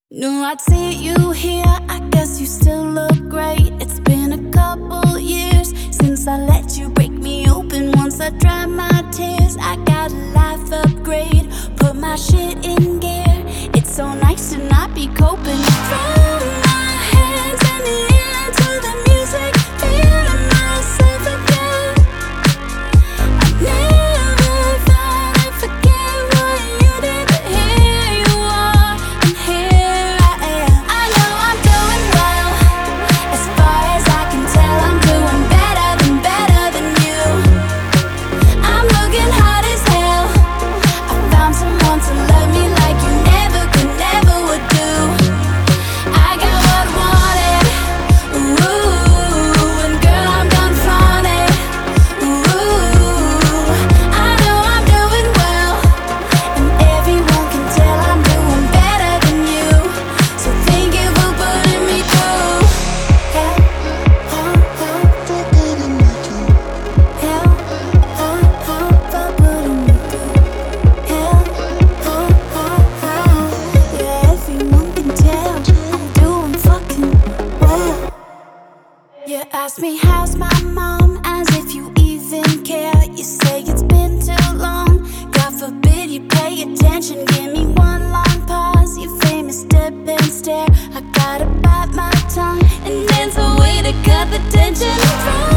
Knew I'd see you here, I guess you still look great. It's been a couple years since I let you break me open. Once I dried my tears, I got a life upgrade. Put my shit in gear, it's so nice to not be coping. From my hands in the air to the music, feeling myself again. I never thought I'd forget what you did, but here you are, and here I am. I know I'm doing well, as far as I can tell. I'm doing better than you. I'm looking hot as hell. I found someone to love me like you never would do. I got what I wanted, ooh, and girl, I'm done fronting, ooh. I know I'm doing well, and everyone can tell I'm doing better than you. So thank you for putting me through hell, for putting me through hell, for putting me through hell, yeah, everyone can tell I'm doing fucking well. You ask me how's my mom, as if you even care. You say it's been too long, God forbid you pay attention. Give me one long pause, your famous step and stare. I gotta bite my tongue and dance away to cut the tension.